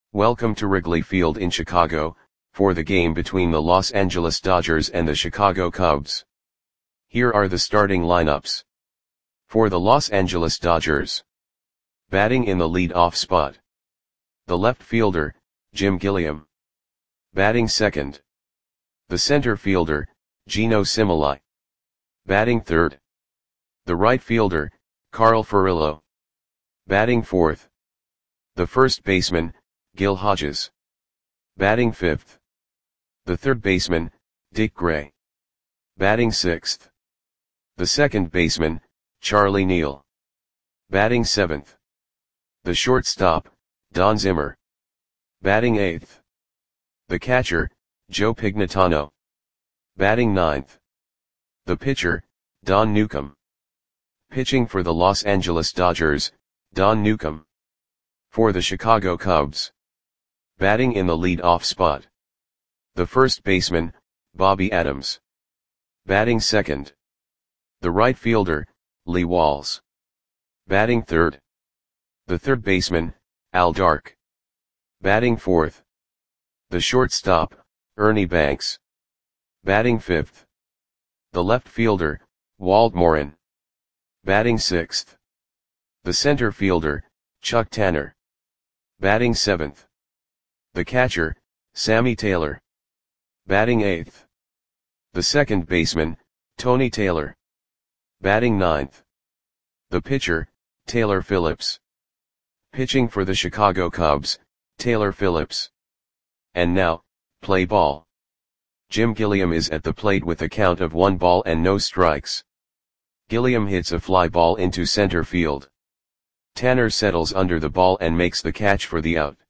Welcome to Wrigley Field in Chicago, for the game between the Los Angeles Dodgers and the Chicago Cubs. Here are the starting lineups. For the Los Angeles Dodgers. Batting in the lead-off spot. The left fielder, Jim Gilliam. Batting second. The center fielder, Geno Cimoli. Batting third. The right fielder, Carl Furillo. Batting fourth. The first baseman, Gil Hodges. Batting fifth. The third baseman, Dick Gray. Batting sixth. The second baseman, Charlie Neal. Batting seventh. The shortstop, Don Zimmer. Batting eighth. The catcher, Joe Pignatano. Batting ninth. The pitcher, Don Newcombe. Pitching for the Los Angeles Dodgers, Don Newcombe. For the Chicago Cubs. Batting in the lead-off spot. The first baseman, Bobby Adams. Batting second. The right fielder, Lee Walls. Batting third. The third baseman, Al Dark. Batting fourth. The shortstop, Ernie Banks. Batting fifth. The left fielder, Walt Morin. Batting sixth. The center fielder, Chuck Tanner. Batting seventh. The catcher, Sammy Taylor. Batting eighth. The second baseman, Tony Taylor. Batting ninth. The pitcher, Taylor Phillips. Pitching for the Chicago Cubs, Taylor Phillips. And now, play ball. Jim Gilliam is at the plate with a count of 1 ball and no strikes. Gilliam hits a fly ball into center field. Tanner settles under the ball and makes the catch for the out.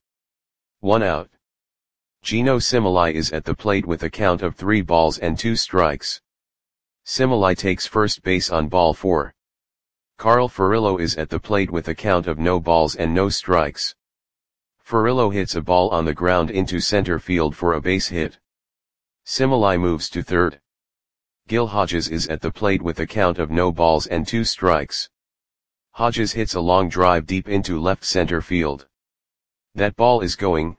1 out. Geno Cimoli is at the plate with a count of 3 balls and 2 strikes. Cimoli takes first base on ball 4. Carl Furillo is at the plate with a count of no balls and no strikes. Furillo hits a ball on the ground into center field for a base hit. Cimoli moves to third. Gil Hodges is at the plate with a count of no balls and 2 strikes. Hodges hits a long drive deep into left center field. That ball is gone.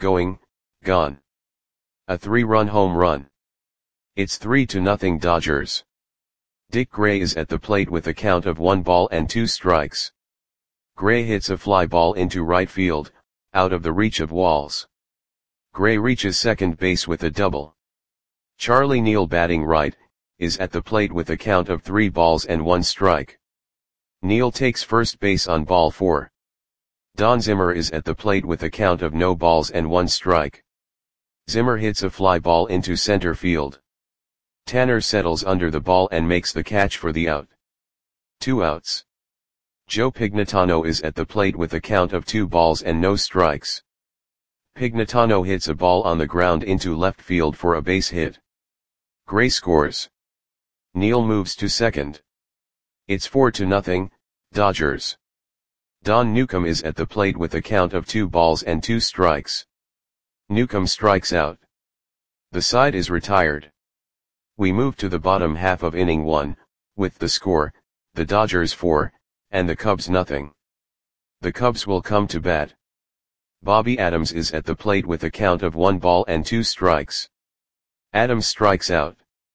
A 3-run home run. It's 3-0 Dodgers. Dick Gray is at the plate with a count of 1 ball and 2 strikes. Gray hits a fly ball into right field, out of the reach of Walls. Gray reaches second base with a double. Charlie Neal, batting right, is at the plate with a count of 3 balls and 1 strike. Neal takes first base on ball 4. Don Zimmer is at the plate with a count of no balls and 1 strike. Zimmer hits a fly ball into center field. Tanner settles under the ball and makes the catch for the out. 2 outs. Joe Pignatano is at the plate with a count of 2 balls and no strikes. Pignatano hits a ball on the ground into left field for a base hit. Gray scores. Neal moves to second. It's 4-0, Dodgers. Don Newcombe is at the plate with a count of 2 balls and 2 strikes. Newcombe strikes out. The side is retired. We move to the bottom half of inning 1, with the score, the Dodgers 4, and the Cubs 0. The Cubs will come to bat. Bobby Adams is at the plate with a count of 1 ball and 2 strikes. Adams strikes out.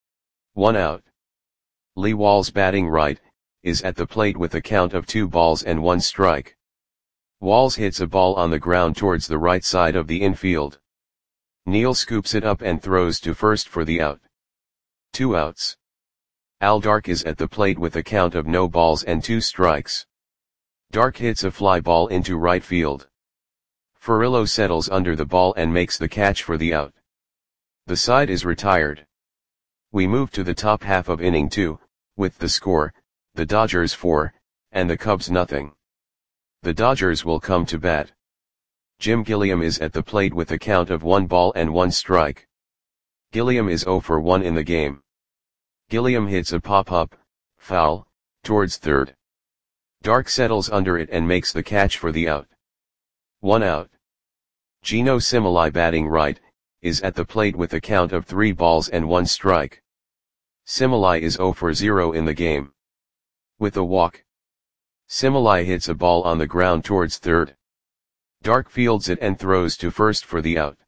1 out. Lee Walls, batting right, is at the plate with a count of 2 balls and 1 strike. Walls hits a ball on the ground towards the right side of the infield. Neal scoops it up and throws to first for the out. 2 outs. Al Dark is at the plate with a count of no balls and 2 strikes. Dark hits a fly ball into right field. Furillo settles under the ball and makes the catch for the out. The side is retired. We move to the top half of inning 2, with the score, the Dodgers 4, and the Cubs 0. The Dodgers will come to bat. Jim Gilliam is at the plate with a count of 1 ball and 1 strike. Gilliam is 0 for 1 in the game. Gilliam hits a pop-up, foul, towards third. Dark settles under it and makes the catch for the out. 1 out. Geno Cimoli, batting right, is at the plate with a count of 3 balls and 1 strike. Cimoli is 0 for 0 in the game. With a walk. Cimoli hits a ball on the ground towards third. Dark fields it and throws to first for the out.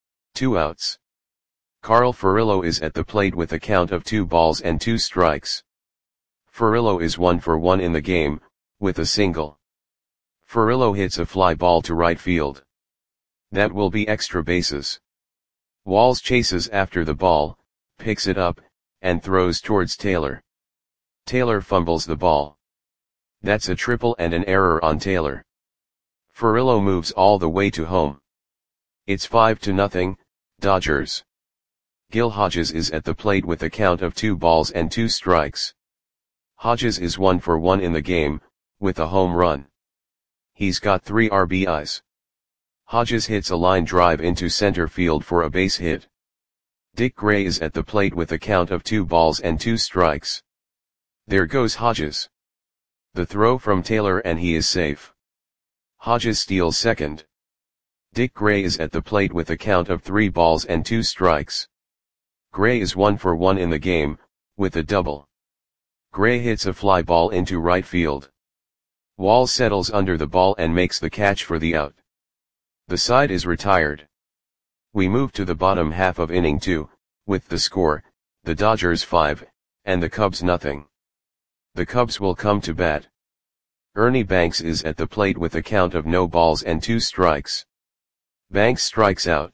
2 outs. Carl Furillo is at the plate with a count of 2 balls and 2 strikes. Furillo is 1 for 1 in the game, with a single. Furillo hits a fly ball to right field. That will be extra bases. Walls chases after the ball, picks it up, and throws towards Taylor. Taylor fumbles the ball. That's a triple and an error on Taylor. Furillo moves all the way to home. It's 5-0, Dodgers. Gil Hodges is at the plate with a count of 2 balls and 2 strikes. Hodges is 1 for 1 in the game, with a home run. He's got 3 RBIs. Hodges hits a line drive into center field for a base hit. Dick Gray is at the plate with a count of 2 balls and 2 strikes. There goes Hodges. The throw from Taylor and he is safe. Hodges steals second. Dick Gray is at the plate with a count of 3 balls and 2 strikes. Gray is 1 for 1 in the game, with a double. Gray hits a fly ball into right field. Walls settles under the ball and makes the catch for the out. The side is retired. We move to the bottom half of inning 2, with the score, the Dodgers 5, and the Cubs nothing. The Cubs will come to bat. Ernie Banks is at the plate with a count of no balls and 2 strikes. Banks strikes out.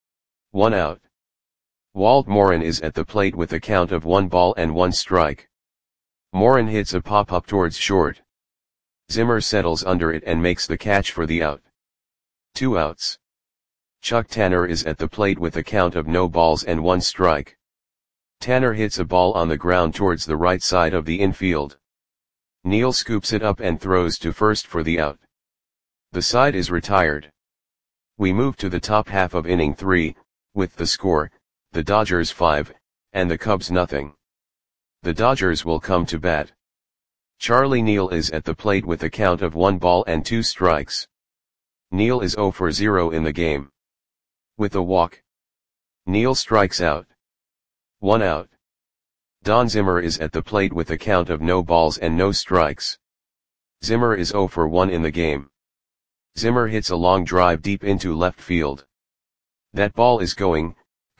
1 out. Walt Morin is at the plate with a count of 1 ball and 1 strike. Morin hits a pop-up towards short. Zimmer settles under it and makes the catch for the out. 2 outs. Chuck Tanner is at the plate with a count of no balls and 1 strike. Tanner hits a ball on the ground towards the right side of the infield. Neal scoops it up and throws to first for the out. The side is retired. We move to the top half of inning 3, with the score, the Dodgers 5, and the Cubs nothing. The Dodgers will come to bat. Charlie Neal is at the plate with a count of 1 ball and 2 strikes. Neal is 0 for 0 in the game. With a walk. Neal strikes out. 1 out. Don Zimmer is at the plate with a count of no balls and no strikes. Zimmer is 0 for 1 in the game. Zimmer hits a long drive deep into left field. That ball is gone.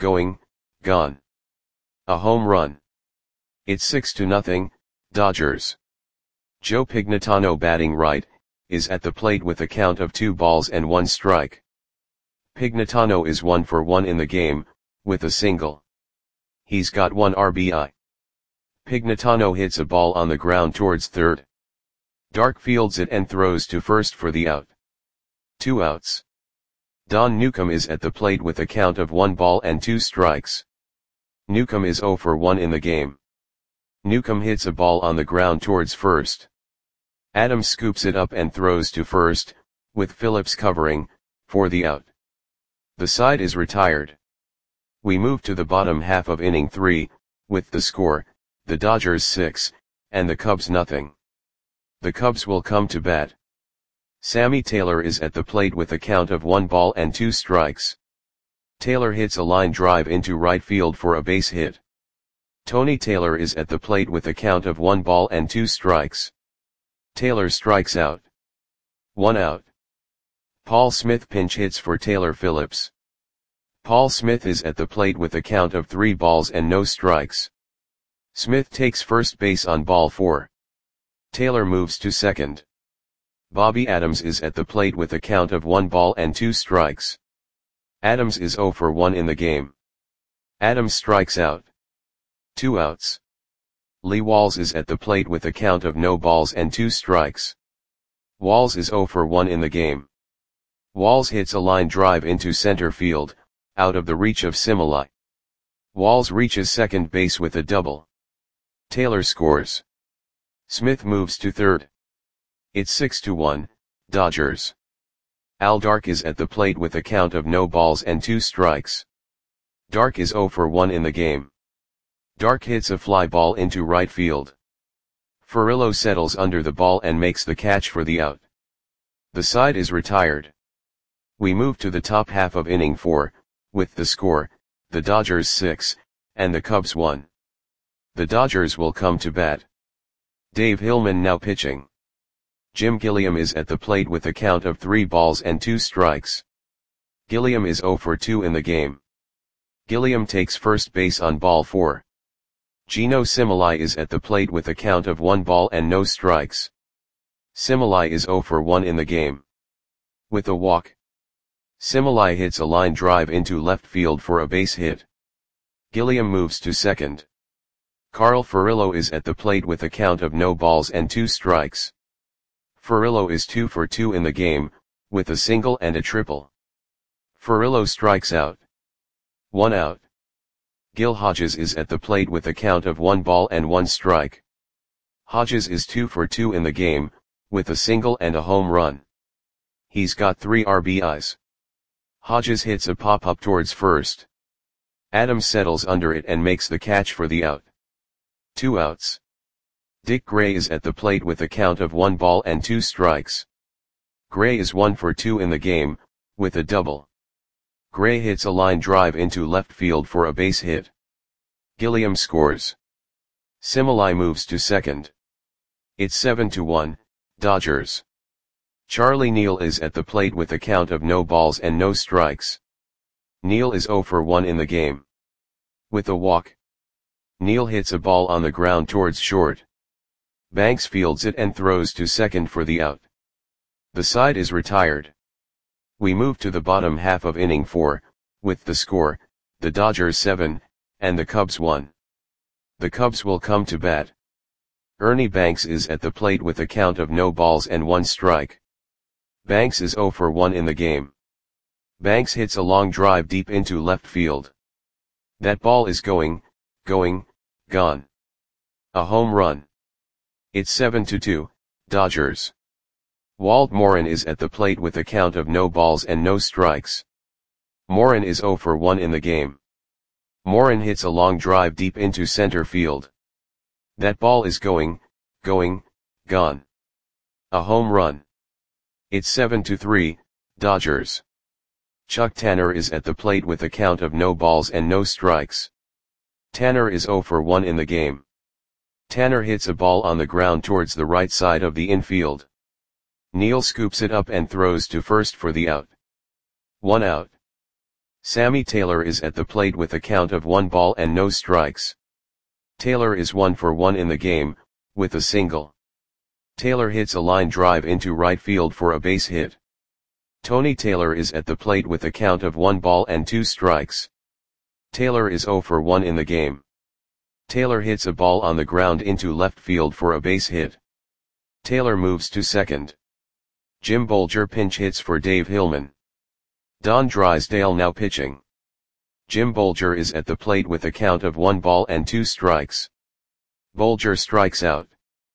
A home run. It's 6-0, Dodgers. Joe Pignatano batting right, is at the plate with a count of 2 balls and 1 strike. Pignatano is 1 for 1 in the game, with a single. He's got 1 RBI. Pignatano hits a ball on the ground towards third. Dark fields it and throws to first for the out. 2 outs. Don Newcomb is at the plate with a count of 1 ball and 2 strikes. Newcomb is 0 for 1 in the game. Newcomb hits a ball on the ground towards first. Adams scoops it up and throws to first, with Phillips covering, for the out. The side is retired. We move to the bottom half of inning 3, with the score, the Dodgers 6, and the Cubs nothing. The Cubs will come to bat. Sammy Taylor is at the plate with a count of 1 ball and 2 strikes. Taylor hits a line drive into right field for a base hit. Tony Taylor is at the plate with a count of 1 ball and 2 strikes. Taylor strikes out. 1 out. Paul Smith pinch hits for Taylor Phillips. Paul Smith is at the plate with a count of 3 balls and no strikes. Smith takes first base on ball 4. Taylor moves to second. Bobby Adams is at the plate with a count of 1 ball and 2 strikes. Adams is 0 for 1 in the game. Adams strikes out. 2 outs. Lee Walls is at the plate with a count of no balls and 2 strikes. Walls is 0 for 1 in the game. Walls hits a line drive into center field, out of the reach of Similai. Walls reaches second base with a double. Taylor scores. Smith moves to third. It's 6-1, Dodgers. Al Dark is at the plate with a count of no balls and 2 strikes. Dark is 0 for 1 in the game. Dark hits a fly ball into right field. Furillo settles under the ball and makes the catch for the out. The side is retired. We move to the top half of inning 4, with the score, the Dodgers 6, and the Cubs 1. The Dodgers will come to bat. Dave Hillman now pitching. Jim Gilliam is at the plate with a count of 3 balls and 2 strikes. Gilliam is 0 for 2 in the game. Gilliam takes first base on ball 4. Gino Similai is at the plate with a count of 1 ball and no strikes. Similai is 0 for 1 in the game. With a walk, Similai hits a line drive into left field for a base hit. Gilliam moves to second. Carl Furillo is at the plate with a count of no balls and 2 strikes. Furillo is 2 for 2 in the game, with a single and a triple. Furillo strikes out. 1 out. Gil Hodges is at the plate with a count of 1 ball and 1 strike. Hodges is 2 for 2 in the game, with a single and a home run. He's got 3 RBIs. Hodges hits a pop-up towards first. Adams settles under it and makes the catch for the out. 2 outs. Dick Gray is at the plate with a count of 1 ball and 2 strikes. Gray is 1 for 2 in the game, with a double. Gray hits a line drive into left field for a base hit. Gilliam scores. Similai moves to second. It's 7-1, Dodgers. Charlie Neal is at the plate with a count of no balls and no strikes. Neal is 0 for 1 in the game. With a walk, Neal hits a ball on the ground towards short. Banks fields it and throws to second for the out. The side is retired. We move to the bottom half of inning 4, with the score, the Dodgers 7, and the Cubs 1. The Cubs will come to bat. Ernie Banks is at the plate with a count of no balls and 1 strike. Banks is 0 for 1 in the game. Banks hits a long drive deep into left field. That ball is going, gone. A home run. It's 7-2, Dodgers. Walt Morin is at the plate with a count of no balls and no strikes. Morin is 0 for 1 in the game. Morin hits a long drive deep into center field. That ball is going, gone. A home run. It's 7-3, Dodgers. Chuck Tanner is at the plate with a count of no balls and no strikes. Tanner is 0 for 1 in the game. Tanner hits a ball on the ground towards the right side of the infield. Neal scoops it up and throws to first for the out. 1 out. Sammy Taylor is at the plate with a count of 1 ball and no strikes. Taylor is 1 for 1 in the game, with a single. Taylor hits a line drive into right field for a base hit. Tony Taylor is at the plate with a count of 1 ball and 2 strikes. Taylor is 0 for 1 in the game. Taylor hits a ball on the ground into left field for a base hit. Taylor moves to second. Jim Bolger pinch hits for Dave Hillman. Don Drysdale now pitching. Jim Bolger is at the plate with a count of 1 ball and 2 strikes. Bolger strikes out.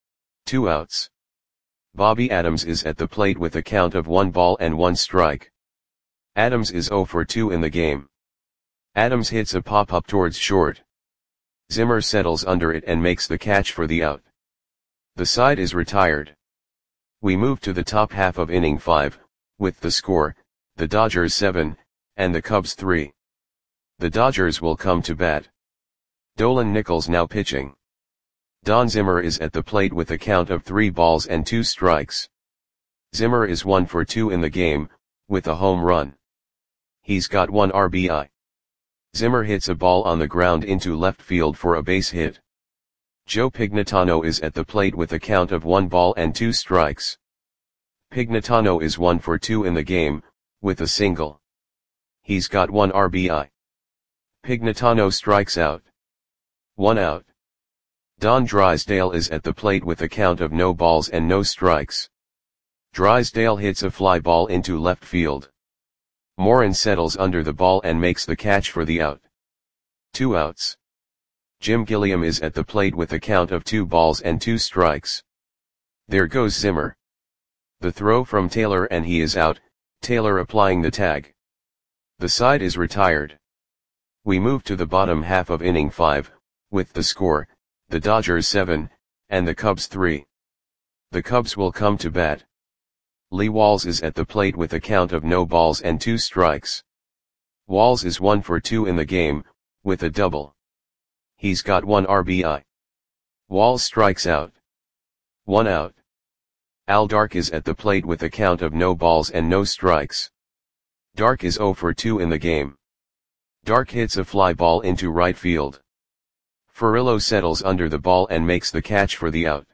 2 outs. Bobby Adams is at the plate with a count of 1 ball and 1 strike. Adams is 0 for 2 in the game. Adams hits a pop-up towards short. Zimmer settles under it and makes the catch for the out. The side is retired. We move to the top half of inning 5, with the score, the Dodgers 7, and the Cubs 3. The Dodgers will come to bat. Dolan Nichols now pitching. Don Zimmer is at the plate with a count of 3 balls and 2 strikes. Zimmer is 1 for 2 in the game, with a home run. He's got 1 RBI. Zimmer hits a ball on the ground into left field for a base hit. Joe Pignatano is at the plate with a count of 1 ball and 2 strikes. Pignatano is 1 for 2 in the game, with a single. He's got 1 RBI. Pignatano strikes out. 1 out. Don Drysdale is at the plate with a count of no balls and no strikes. Drysdale hits a fly ball into left field. Morin settles under the ball and makes the catch for the out. 2 outs. Jim Gilliam is at the plate with a count of 2 balls and 2 strikes. There goes Zimmer. The throw from Taylor and he is out, Taylor applying the tag. The side is retired. We move to the bottom half of inning 5, with the score, the Dodgers 7, and the Cubs 3. The Cubs will come to bat. Lee Walls is at the plate with a count of no balls and 2 strikes. Walls is 1 for 2 in the game, with a double. He's got 1 RBI. Walls strikes out. 1 out. Al Dark is at the plate with a count of no balls and no strikes. Dark is 0 for 2 in the game. Dark hits a fly ball into right field. Furillo settles under the ball and makes the catch for the out.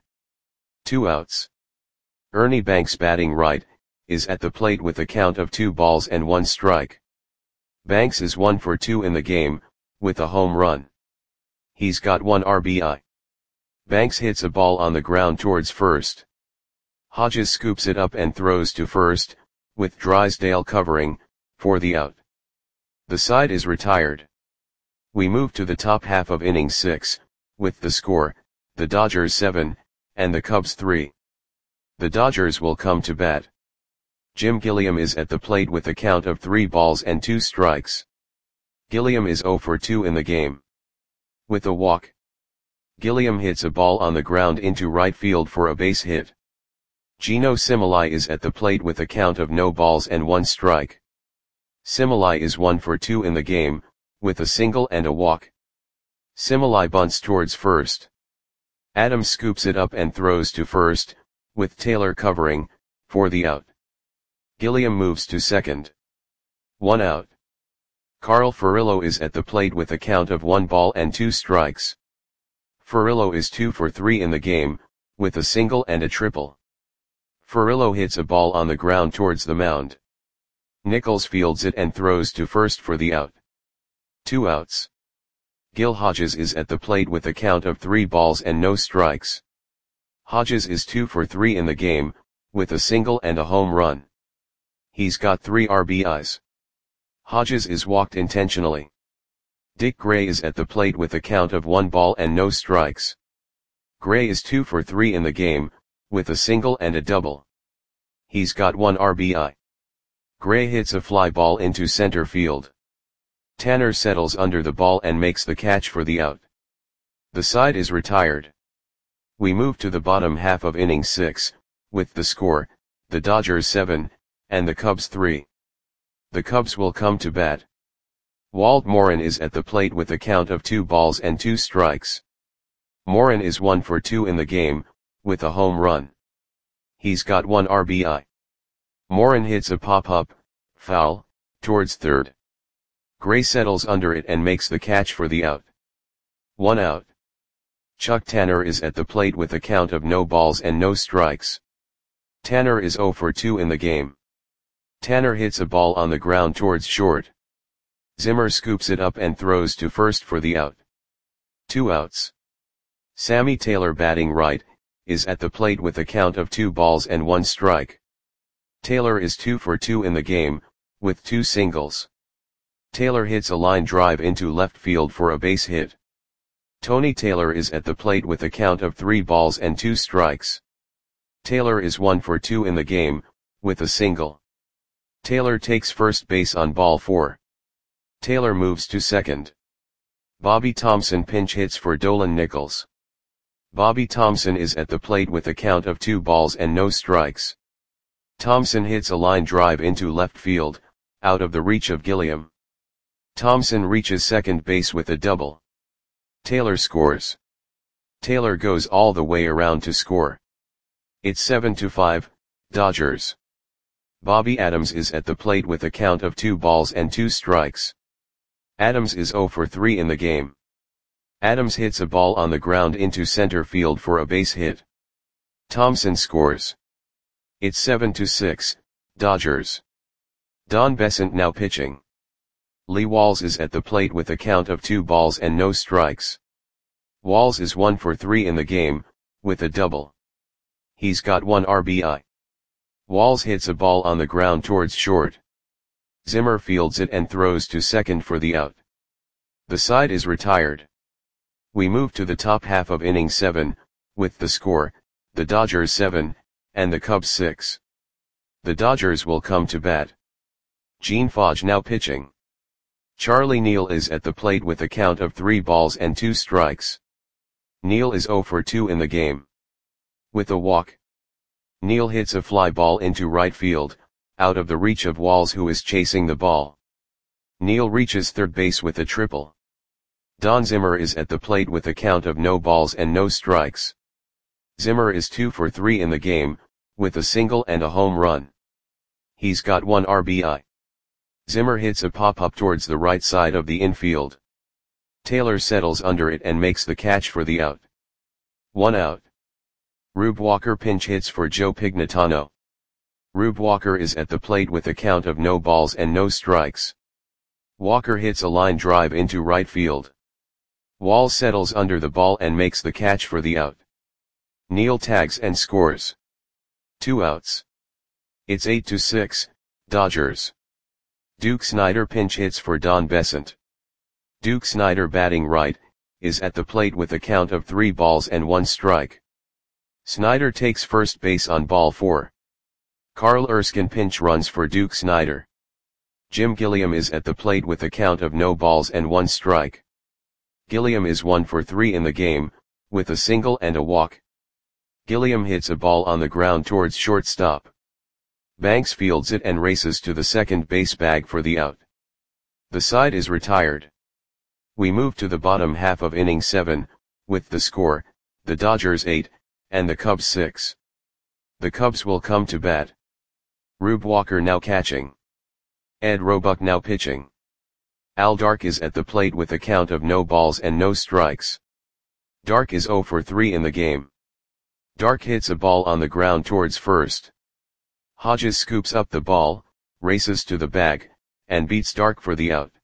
2 outs. Ernie Banks, batting right, is at the plate with a count of 2 balls and 1 strike. Banks is 1 for 2 in the game, with a home run. He's got 1 RBI. Banks hits a ball on the ground towards first. Hodges scoops it up and throws to first, with Drysdale covering, for the out. The side is retired. We move to the top half of inning 6, with the score, the Dodgers 7, and the Cubs 3. The Dodgers will come to bat. Jim Gilliam is at the plate with a count of 3 balls and 2 strikes. Gilliam is 0 for 2 in the game. With a walk. Gilliam hits a ball on the ground into right field for a base hit. Gino Similai is at the plate with a count of no balls and 1 strike. Similai is 1 for 2 in the game, with a single and a walk. Similai bunts towards first. Adams scoops it up and throws to first, with Taylor covering, for the out. Gilliam moves to second. 1 out. Carl Furillo is at the plate with a count of 1 ball and 2 strikes. Furillo is 2 for 3 in the game, with a single and a triple. Furillo hits a ball on the ground towards the mound. Nichols fields it and throws to first for the out. 2 outs. Gil Hodges is at the plate with a count of 3 balls and no strikes. Hodges is 2 for 3 in the game, with a single and a home run. He's got 3 RBIs. Hodges is walked intentionally. Dick Gray is at the plate with a count of 1 ball and no strikes. Gray is 2 for 3 in the game, with a single and a double. He's got 1 RBI. Gray hits a fly ball into center field. Tanner settles under the ball and makes the catch for the out. The side is retired. We move to the bottom half of inning 6, with the score, the Dodgers 7, and the Cubs 3. The Cubs will come to bat. Walt Morin is at the plate with a count of 2 balls and 2 strikes. Morin is 1 for 2 in the game, with a home run. He's got 1 RBI. Morin hits a pop-up, foul, towards third. Gray settles under it and makes the catch for the out. 1 out. Chuck Tanner is at the plate with a count of no balls and no strikes. Tanner is 0 for 2 in the game. Tanner hits a ball on the ground towards short. Zimmer scoops it up and throws to first for the out. 2 outs. Sammy Taylor, batting right, is at the plate with a count of 2 balls and 1 strike. Taylor is 2 for 2 in the game, with 2 singles. Taylor hits a line drive into left field for a base hit. Tony Taylor is at the plate with a count of 3 balls and 2 strikes. Taylor is 1 for 2 in the game, with a single. Taylor takes first base on ball 4. Taylor moves to second. Bobby Thompson pinch hits for Dolan Nichols. Bobby Thompson is at the plate with a count of 2 balls and no strikes. Thompson hits a line drive into left field, out of the reach of Gilliam. Thompson reaches second base with a double. Taylor scores. Taylor goes all the way around to score. It's 7-5, Dodgers. Bobby Adams is at the plate with a count of 2 balls and 2 strikes. Adams is 0 for 3 in the game. Adams hits a ball on the ground into center field for a base hit. Thompson scores. It's 7-6, Dodgers. Don Besant now pitching. Lee Walls is at the plate with a count of 2 balls and no strikes. Walls is 1 for 3 in the game, with a double. He's got 1 RBI. Walls hits a ball on the ground towards short. Zimmer fields it and throws to second for the out. The side is retired. We move to the top half of inning 7, with the score, the Dodgers 7, and the Cubs 6. The Dodgers will come to bat. Gene Fodge now pitching. Charlie Neal is at the plate with a count of 3 balls and 2 strikes. Neal is 0 for 2 in the game. With a walk. Neal hits a fly ball into right field, out of the reach of Walls, who is chasing the ball. Neal reaches third base with a triple. Don Zimmer is at the plate with a count of no balls and no strikes. Zimmer is 2 for 3 in the game, with a single and a home run. He's got 1 RBI. Zimmer hits a pop-up towards the right side of the infield. Taylor settles under it and makes the catch for the out. 1 out. Rube Walker pinch hits for Joe Pignatano. Rube Walker is at the plate with a count of no balls and no strikes. Walker hits a line drive into right field. Wall settles under the ball and makes the catch for the out. Neal tags and scores. 2 outs. It's 8-6, Dodgers. Duke Snider pinch hits for Don Besant. Duke Snider, batting right, is at the plate with a count of 3 balls and 1 strike. Snider takes first base on ball 4. Carl Erskine pinch runs for Duke Snider. Jim Gilliam is at the plate with a count of no balls and 1 strike. Gilliam is 1 for 3 in the game, with a single and a walk. Gilliam hits a ball on the ground towards shortstop. Banks fields it and races to the second base bag for the out. The side is retired. We move to the bottom half of inning 7, with the score, the Dodgers 8, and the Cubs 6. The Cubs will come to bat. Rube Walker now catching. Ed Roebuck now pitching. Al Dark is at the plate with a count of no balls and no strikes. Dark is 0 for 3 in the game. Dark hits a ball on the ground towards first. Hodges scoops up the ball, races to the bag, and beats Dark for the out.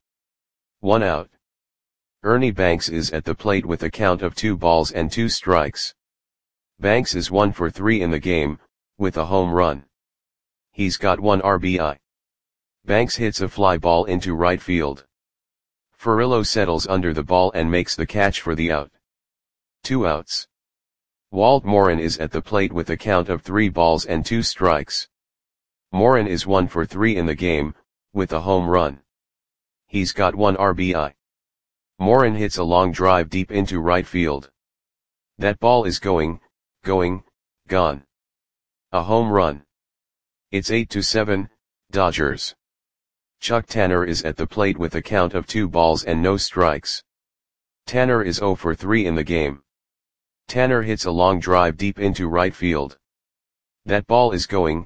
1 out. Ernie Banks is at the plate with a count of 2 balls and 2 strikes. Banks is 1 for 3 in the game, with a home run. He's got 1 RBI. Banks hits a fly ball into right field. Furillo settles under the ball and makes the catch for the out. 2 outs. Walt Morin is at the plate with a count of 3 balls and 2 strikes. Morin is 1 for 3 in the game, with a home run. He's got 1 RBI. Morin hits a long drive deep into right field. That ball is going, gone. A home run. It's 8-7, Dodgers. Chuck Tanner is at the plate with a count of 2 balls and no strikes. Tanner is 0 for 3 in the game. Tanner hits a long drive deep into right field. That ball is going,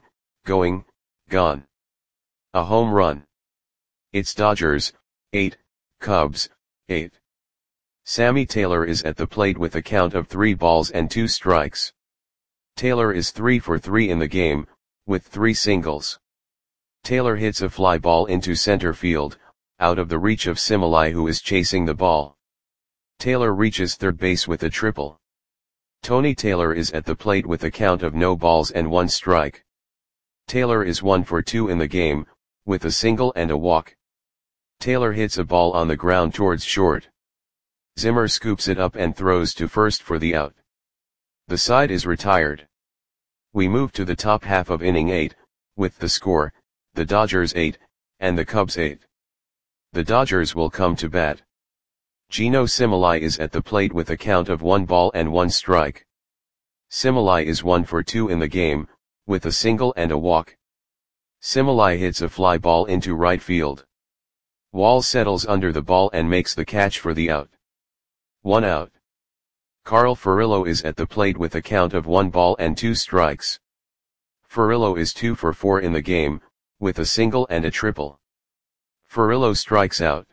gone. A home run. It's Dodgers, 8, Cubs, 8. Sammy Taylor is at the plate with a count of 3 balls and 2 strikes. Taylor is 3 for 3 in the game, with 3 singles. Taylor hits a fly ball into center field, out of the reach of Similai, who is chasing the ball. Taylor reaches third base with a triple. Tony Taylor is at the plate with a count of no balls and 1 strike. Taylor is 1 for 2 in the game, with a single and a walk. Taylor hits a ball on the ground towards short. Zimmer scoops it up and throws to first for the out. The side is retired. We move to the top half of inning 8, with the score, the Dodgers 8, and the Cubs 8. The Dodgers will come to bat. Gino Similai is at the plate with a count of 1 ball and 1 strike. Similai is 1 for 2 in the game, with a single and a walk. Similai hits a fly ball into right field. Wall settles under the ball and makes the catch for the out. 1 out. Carl Furillo is at the plate with a count of 1 ball and 2 strikes. Furillo is 2 for 4 in the game, with a single and a triple. Furillo strikes out.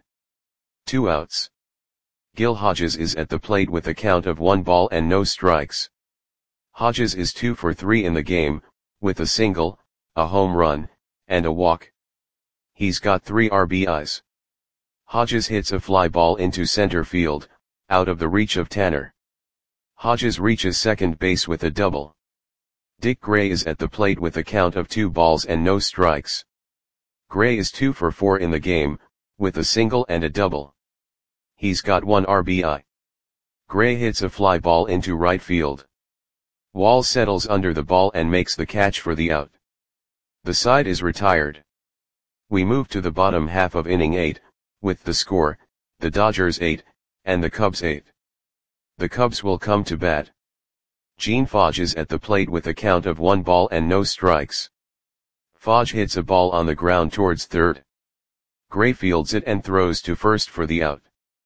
2 outs. Gil Hodges is at the plate with a count of 1 ball and no strikes. Hodges is 2 for 3 in the game, with a single, a home run, and a walk. He's got 3 RBIs. Hodges hits a fly ball into center field, out of the reach of Tanner. Hodges reaches second base with a double. Dick Gray is at the plate with a count of 2 balls and no strikes. Gray is 2 for 4 in the game, with a single and a double. He's got 1 RBI. Gray hits a fly ball into right field. Wall settles under the ball and makes the catch for the out. The side is retired. We move to the bottom half of inning 8, with the score, the Dodgers 8, and the Cubs 8. The Cubs will come to bat. Gene Fodge is at the plate with a count of 1 ball and no strikes. Fodge hits a ball on the ground towards third. Gray fields it and throws to first for the out.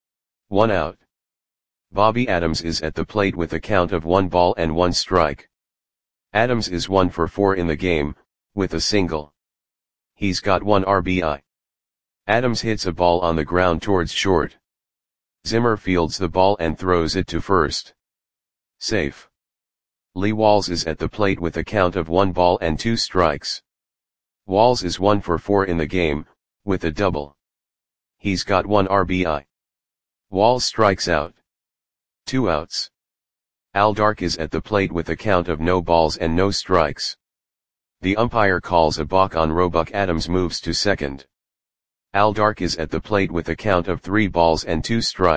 1 out. Bobby Adams is at the plate with a count of 1 ball and 1 strike. Adams is 1 for 4 in the game, with a single. He's got 1 RBI. Adams hits a ball on the ground towards short. Zimmer fields the ball and throws it to first. Safe. Lee Walls is at the plate with a count of 1 ball and 2 strikes. Walls is 1 for 4 in the game, with a double. He's got 1 RBI. Walls strikes out. 2 outs. Al Dark is at the plate with a count of no balls and no strikes. The umpire calls a balk on Roebuck. Adams moves to second. Al Dark is at the plate with a count of 3 balls and 2 strikes.